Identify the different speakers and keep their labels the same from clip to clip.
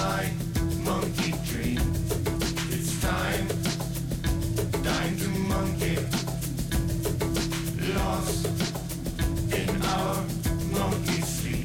Speaker 1: my monkey dream. It's time to monkey. Lost in our monkey sleep.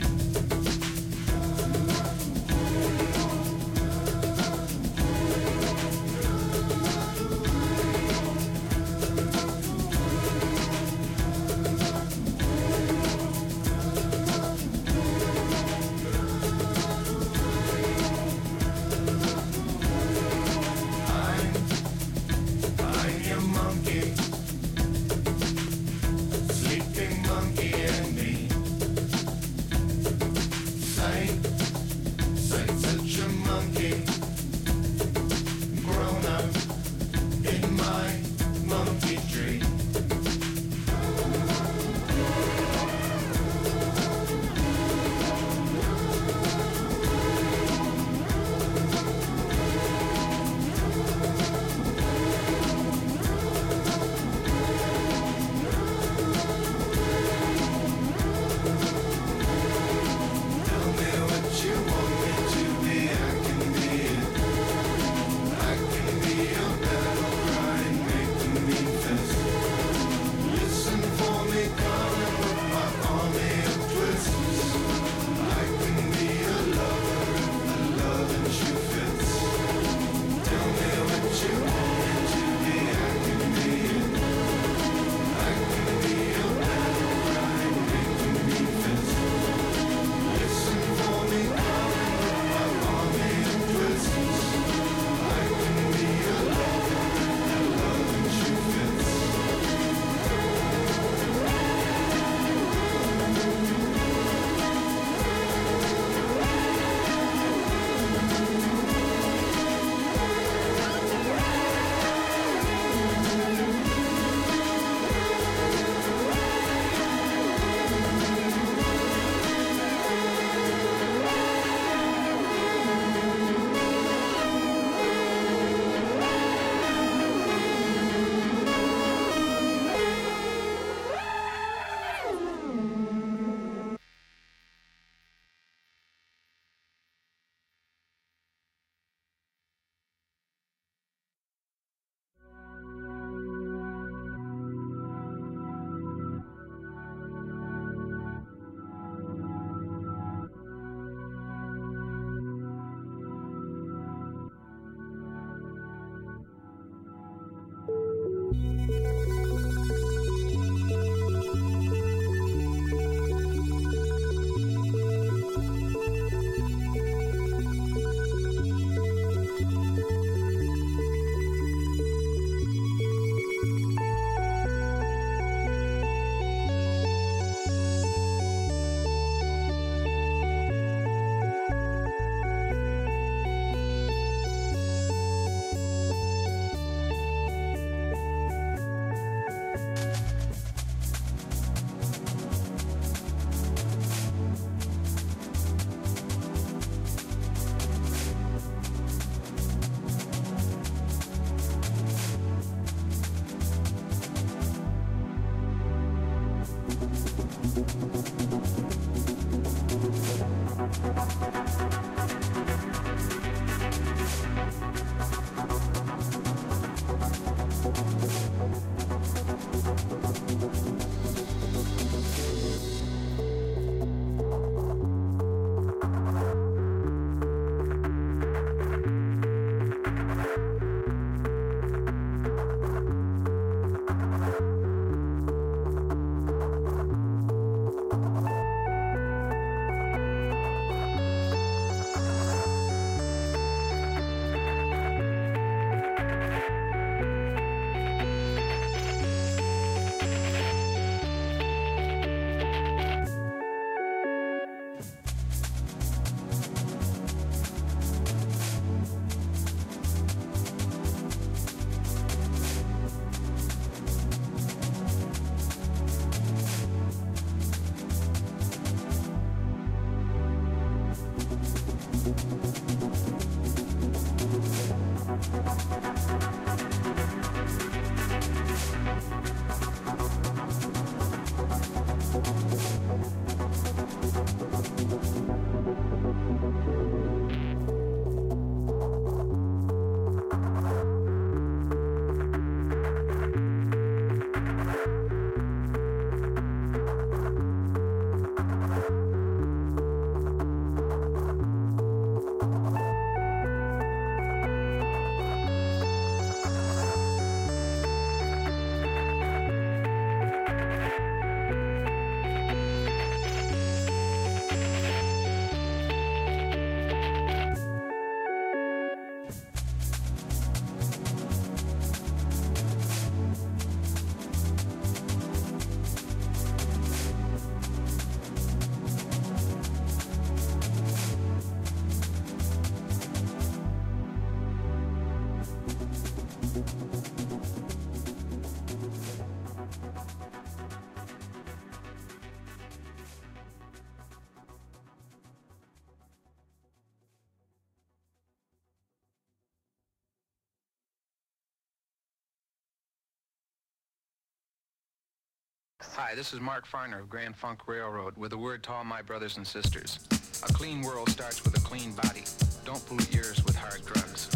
Speaker 2: Hi, this is Mark Farner of Grand Funk Railroad with a word to all my brothers and sisters. A clean world starts with a clean body. Don't pollute yours with hard drugs.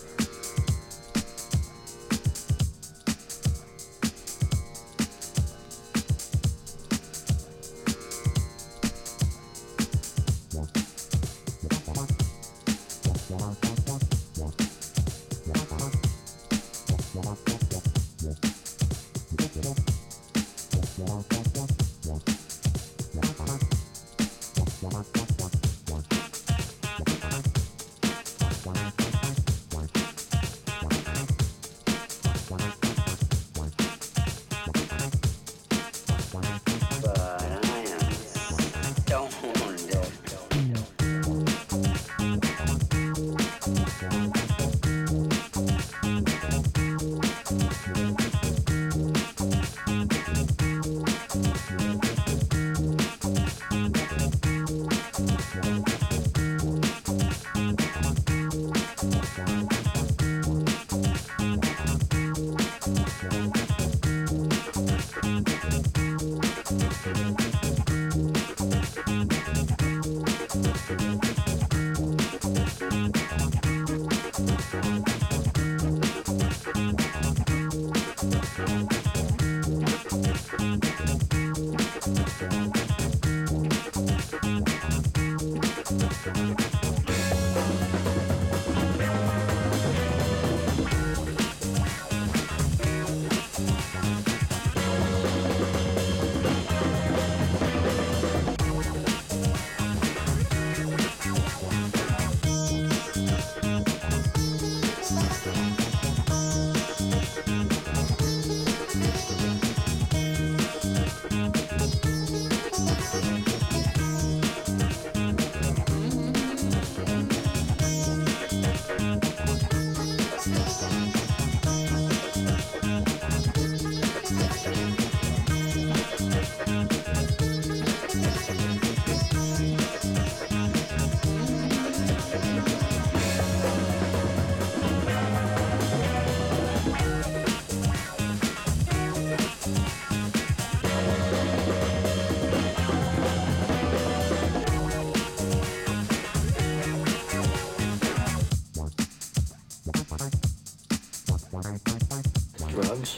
Speaker 3: Drugs?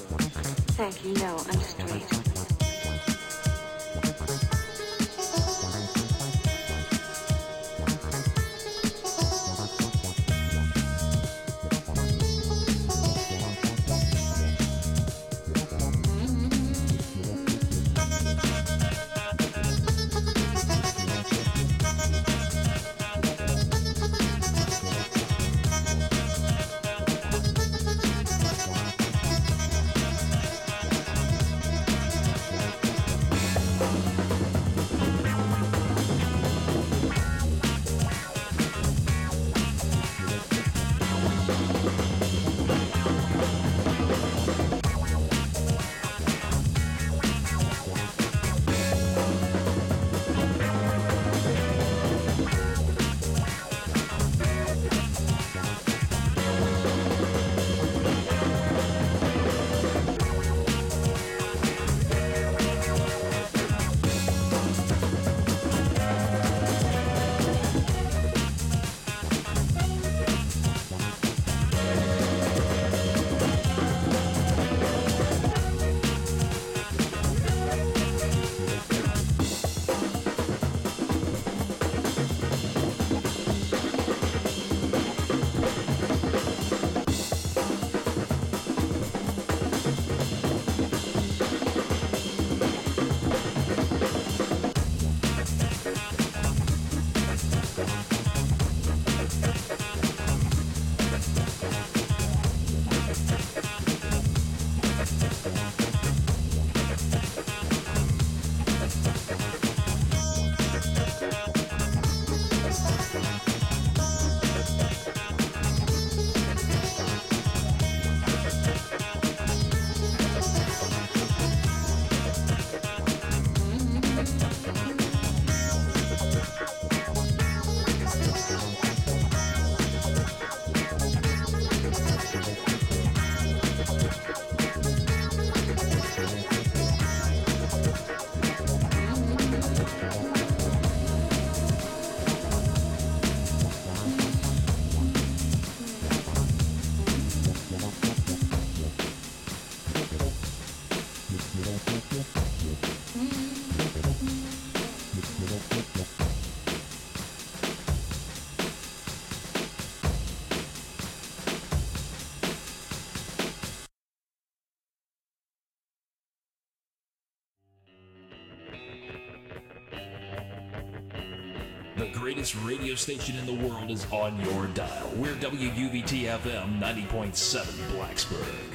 Speaker 4: Thank you, no, I'm straight.
Speaker 5: greatest radio station in the world is on your dial. We're WUVT-FM 90.7 Blacksburg.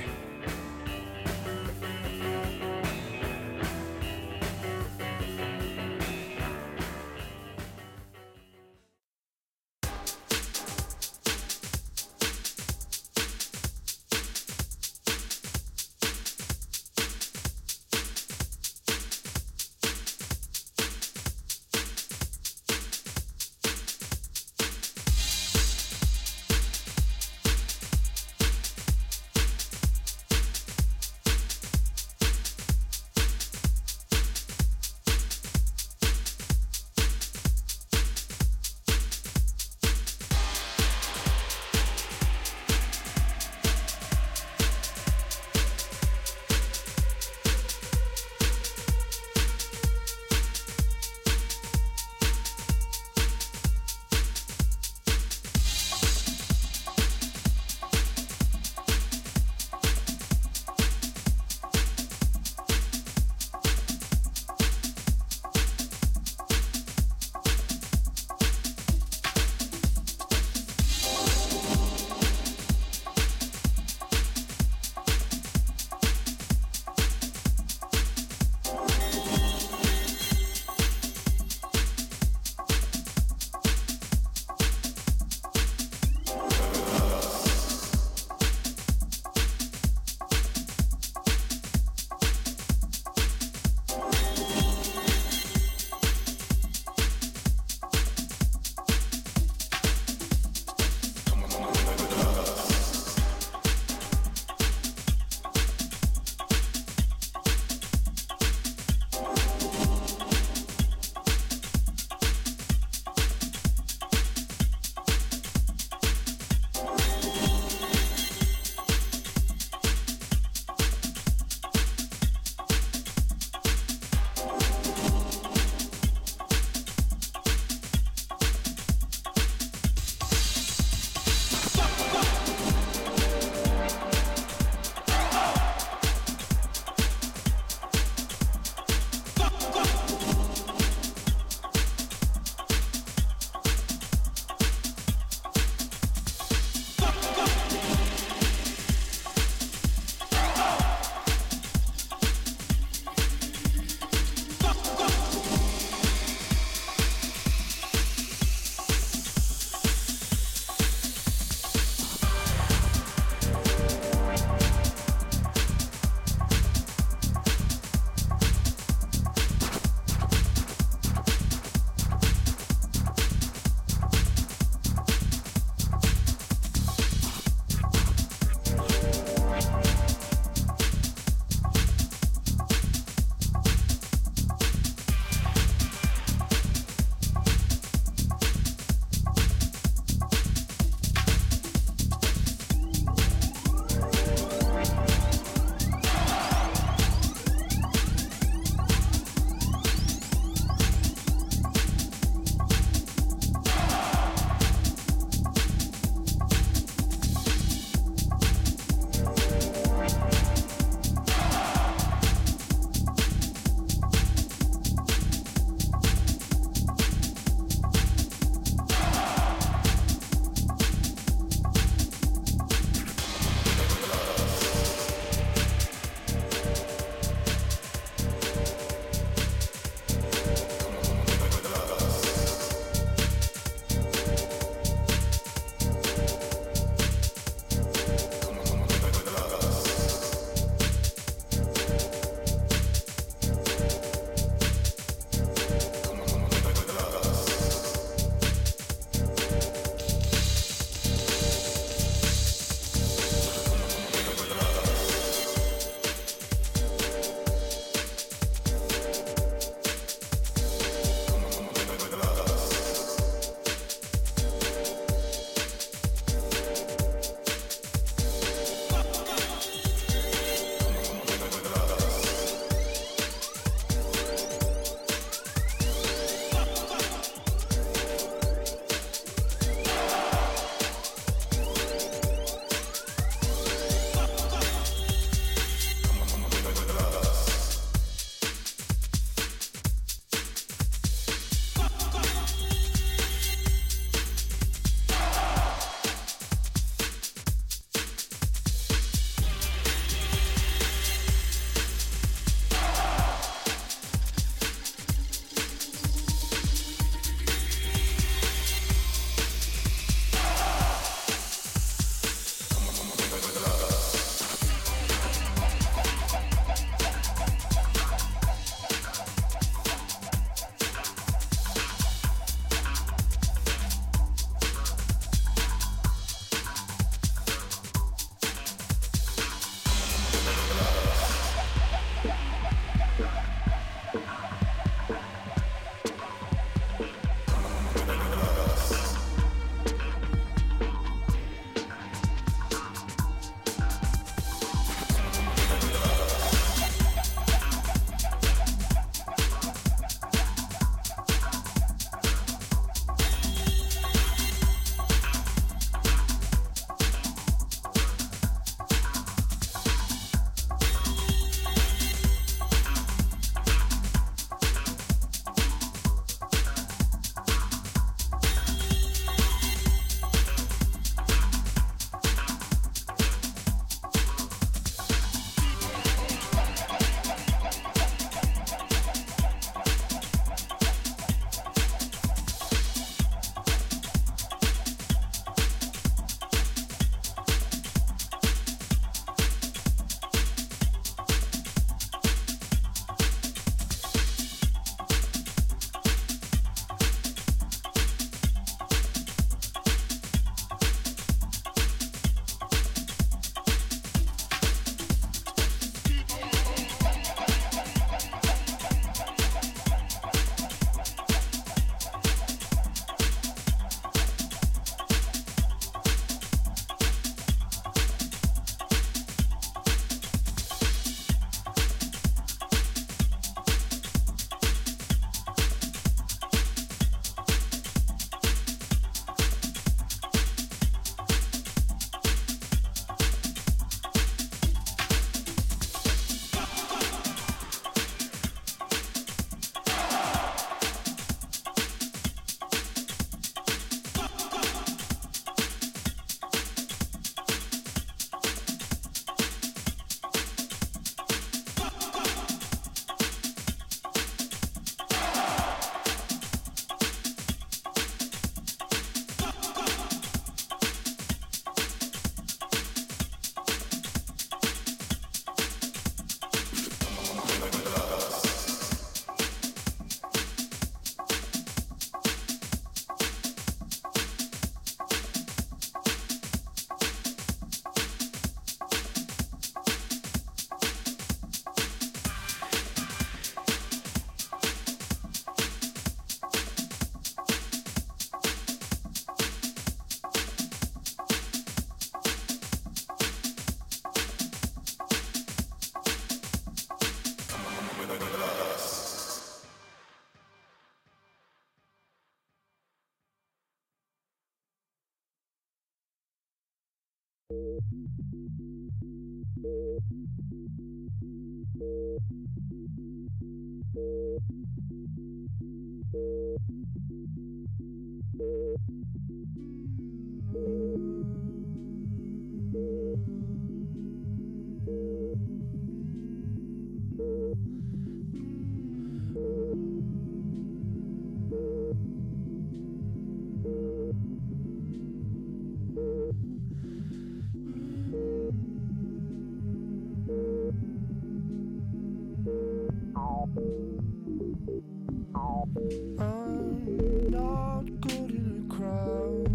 Speaker 1: I'm not good in a crowd.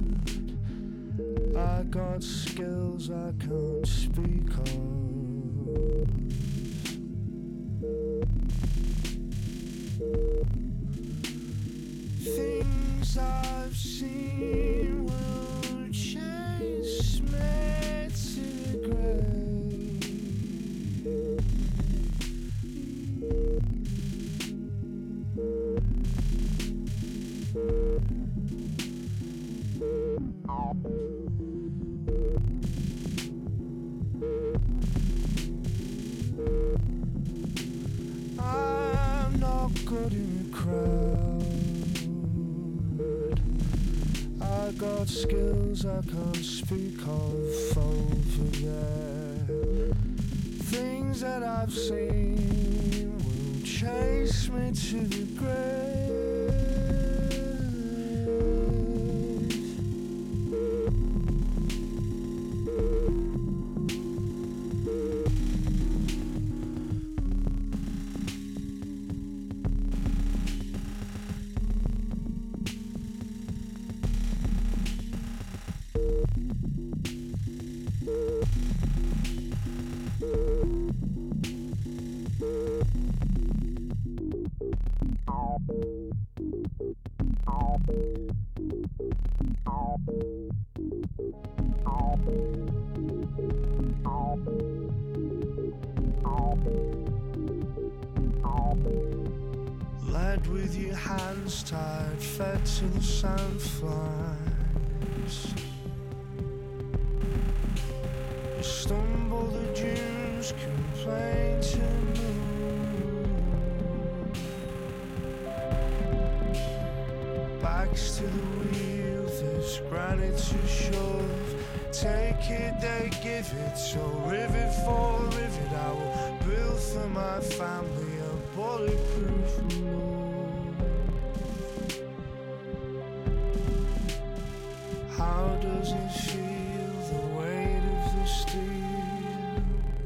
Speaker 1: I got skills I can't speak of. Things I've seen will chase me to the grave. I'm not good in a crowd. I got skills I can't speak of over there. Things that I've seen will chase me to the grave. Led with your hands tied, fed to the sandflies. You stumble the dunes, complain to move. Backs to the wheel, there's granite to shove. Take it, they give it, so rivet for rivet I will build for my family a bulletproof wall. How does it feel, the weight of the steel?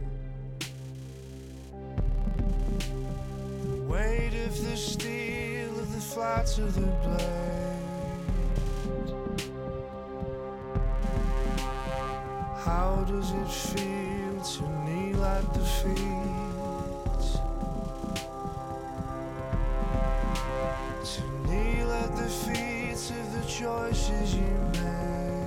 Speaker 1: The weight of the steel, of the flat of the blade. How does it feel to kneel at the feet? To kneel at the feet of the choices you made.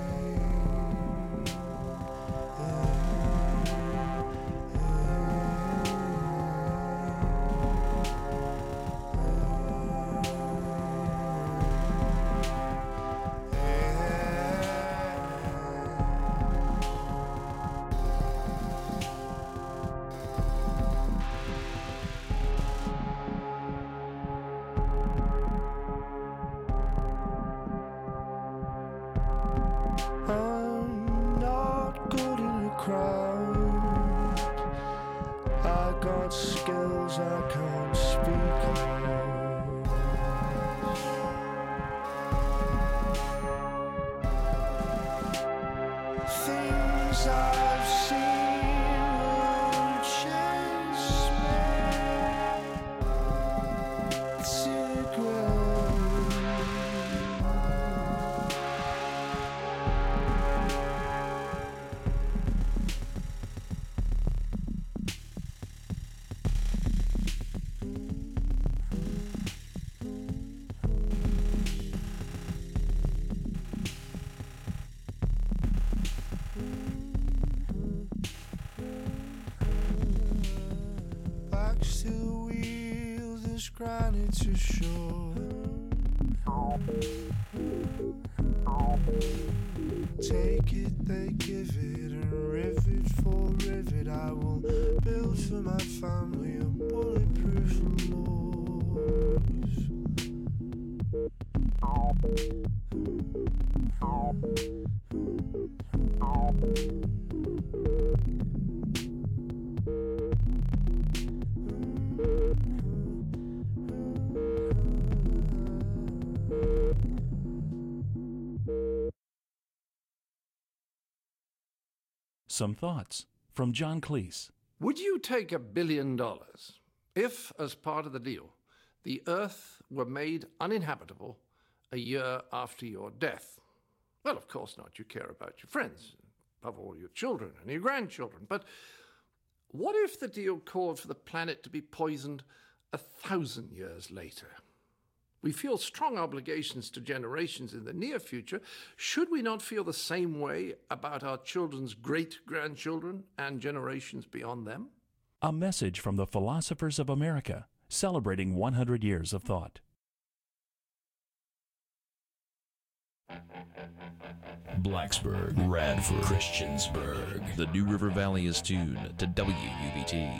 Speaker 1: I'm not good in a crowd. I got skills I can't speak of. Things I've seen will chase me to the grave. Backs to the wheel, there's granite to shore. Take it, they give it, and rivet for rivet I will build for my family a bulletproof remorse.
Speaker 5: Some thoughts from John Cleese.
Speaker 6: Would you take $1 billion if, as part of the deal, the Earth were made uninhabitable a year after your death? Well, of course not. You care about your friends, above all your children and your grandchildren. But what if the deal called for the planet to be poisoned 1,000 years later? We feel strong obligations to generations in the near future. Should we not feel the same way about our children's great-grandchildren and generations beyond them?
Speaker 5: A message from the Philosophers of America, celebrating 100 years of thought.
Speaker 7: Blacksburg, Radford, Christiansburg. The New River Valley is tuned to WUVT.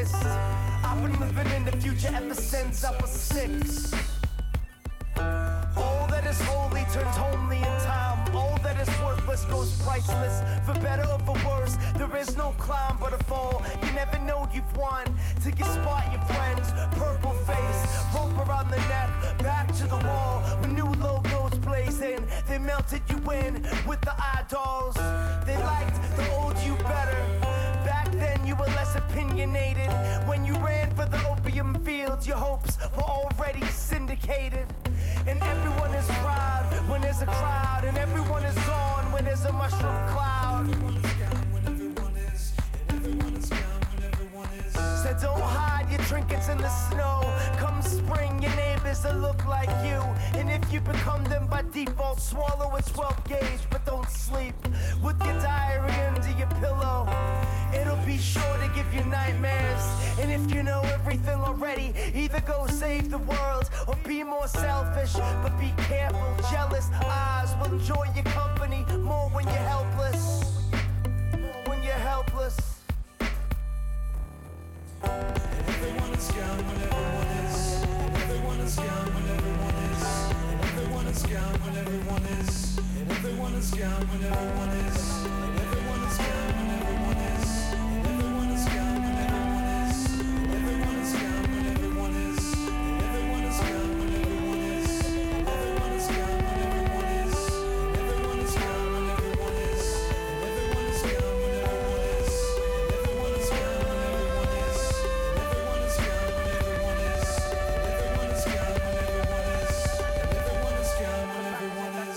Speaker 8: honest. I've been living in the future ever since I was 6. All that is holy turns homely in time. All that is worthless goes priceless. For better or for worse, there is no climb but a fall. You never know you've won till you spot your friends. Purple face, rope around the neck, back to the wall. When new logos blazing, they melted you in with the eyeballs. They liked the old you better. Back then you were less opinionated. When you ran for the opium fields, your hopes were already syndicated. And everyone is proud when there's a crowd, and everyone is gone when there's a mushroom cloud. So don't hide your trinkets in the snow. Come spring, your neighbors will look like you. And if you become them by default, swallow a 12 gauge, but don't sleep with your diary under your pillow. It'll be sure to give you nightmares. And if you know everything already, either go save the world or be more selfish. But be careful, jealous eyes will enjoy your company more when you're helpless. When you're helpless.
Speaker 1: Everyone is gone when everyone is. Everyone is gone when everyone is. Everyone is gone when everyone is. Everyone is gone when everyone is. Everyone is gone when everyone is. Everyone is gone when everyone is. Everyone is gone when everyone is. Everyone is gone when everyone is. Everyone is gone when everyone is. Everyone is gone when everyone is. Everyone is gone when everyone is. Everyone is gone when everyone is. Everyone is gone when everyone is. Everyone is gone when everyone is. Everyone is gone when everyone is.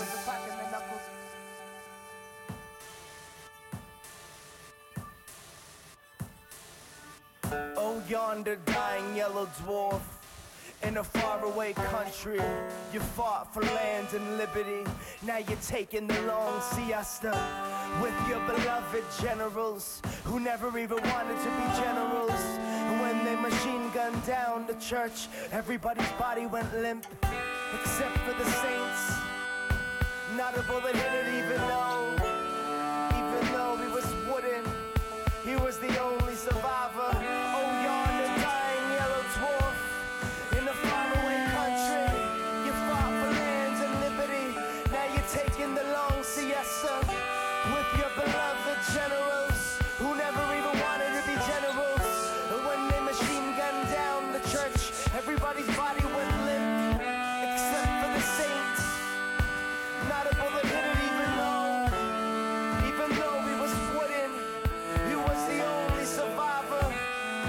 Speaker 8: Oh, yonder dying yellow dwarf. In a faraway country, you fought for land and liberty. Now you're taking the long siesta with your beloved generals who never even wanted to be generals. And when they machine gunned down the church, everybody's body went limp, except for the saints. Not a bullet hit it, even though he was wooden, he was the only survivor. Oh, yonder dying yellow dwarf. In a faraway country, you fought for lands and liberty. Now you're taking the long siesta with your beloved generals who never even wanted to be generals. And when they machine gunned down the church, everybody's body went limp, except for the saints. Not a bullet hit it, even though he was wooden, he was the only survivor.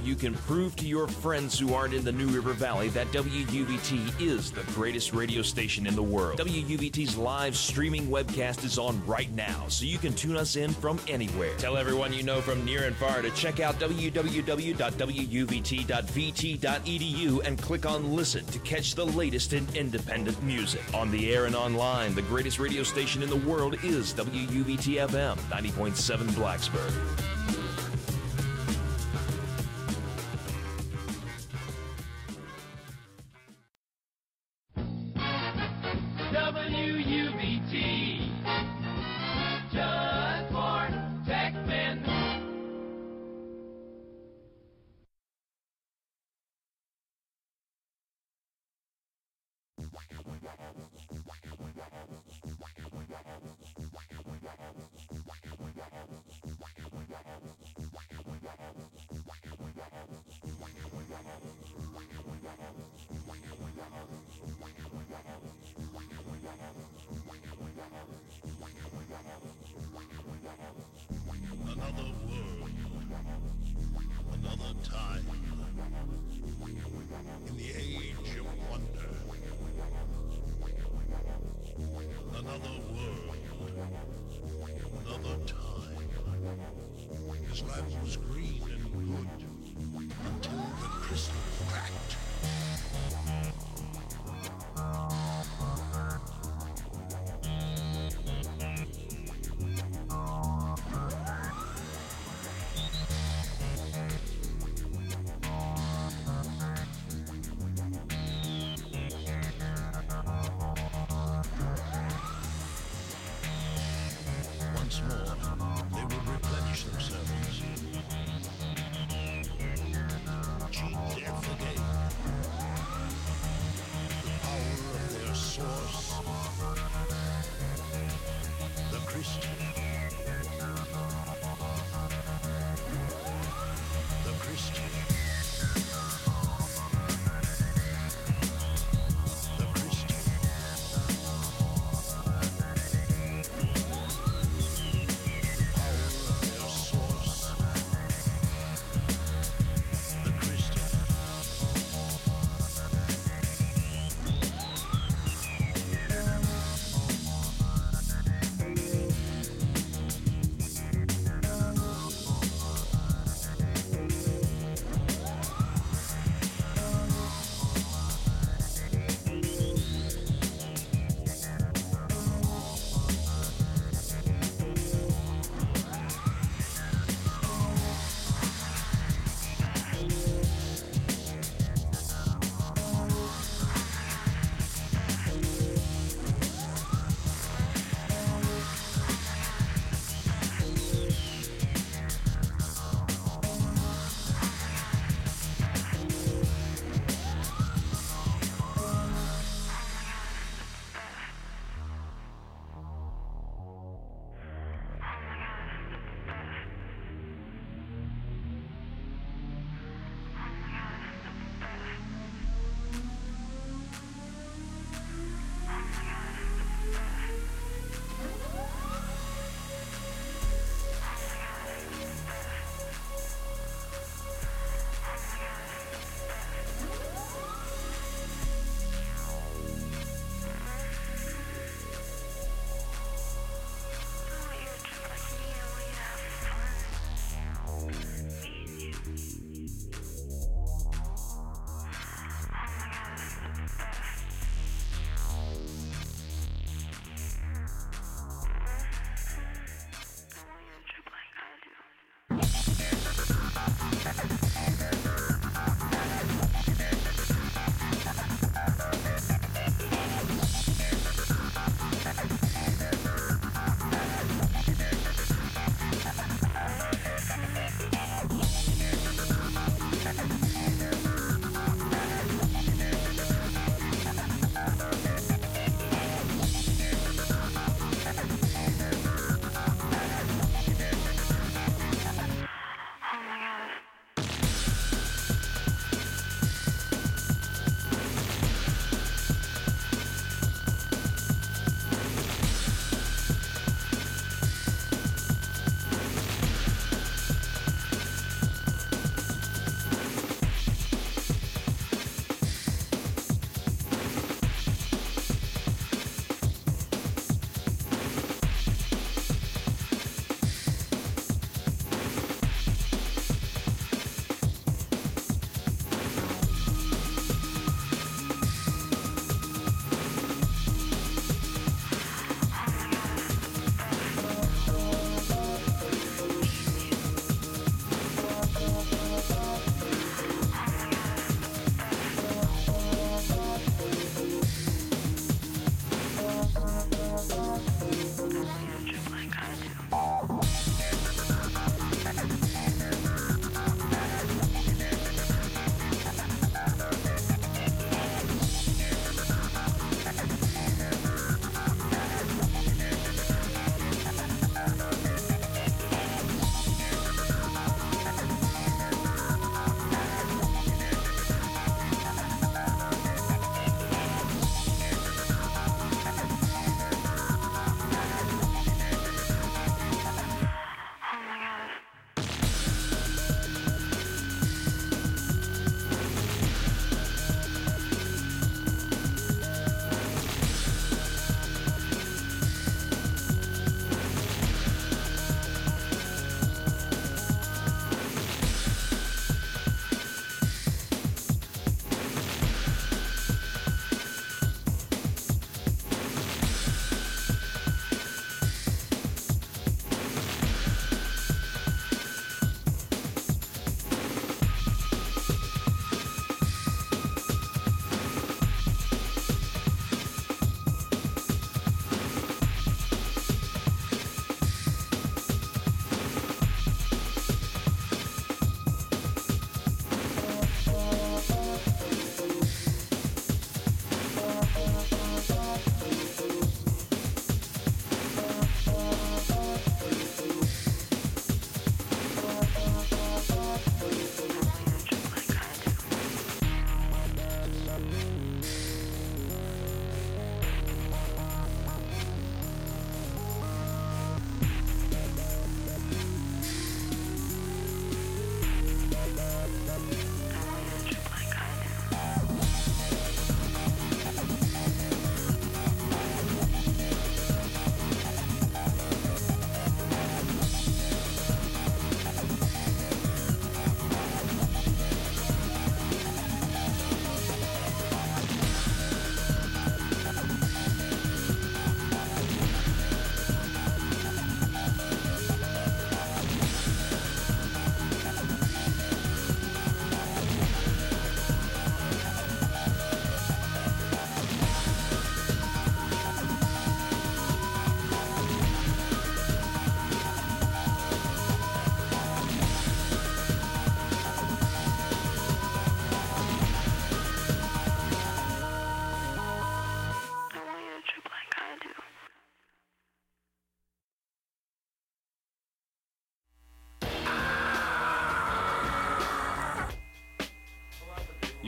Speaker 7: you can prove to your friends who aren't in the New River Valley that WUVT is the greatest radio station in the world. WUVT's live streaming webcast is on right now, so you can tune us in from anywhere. Tell everyone you know from near and far to check out www.wuvt.vt.edu and click on Listen to catch the latest in independent music. On the air and online, the greatest radio station in the world is WUVT-FM 90.7 Blacksburg.
Speaker 5: WUVT, just for Texans.
Speaker 9: Another world, another time, in the age of wonder. Another world, another time. His land was green and good until the crystal cracked. Once more, they would replenish themselves. Cheat their forgave. The power of their source. The Christian. The Christian. The Christian.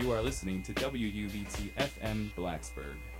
Speaker 10: You are listening to WUVT FM Blacksburg.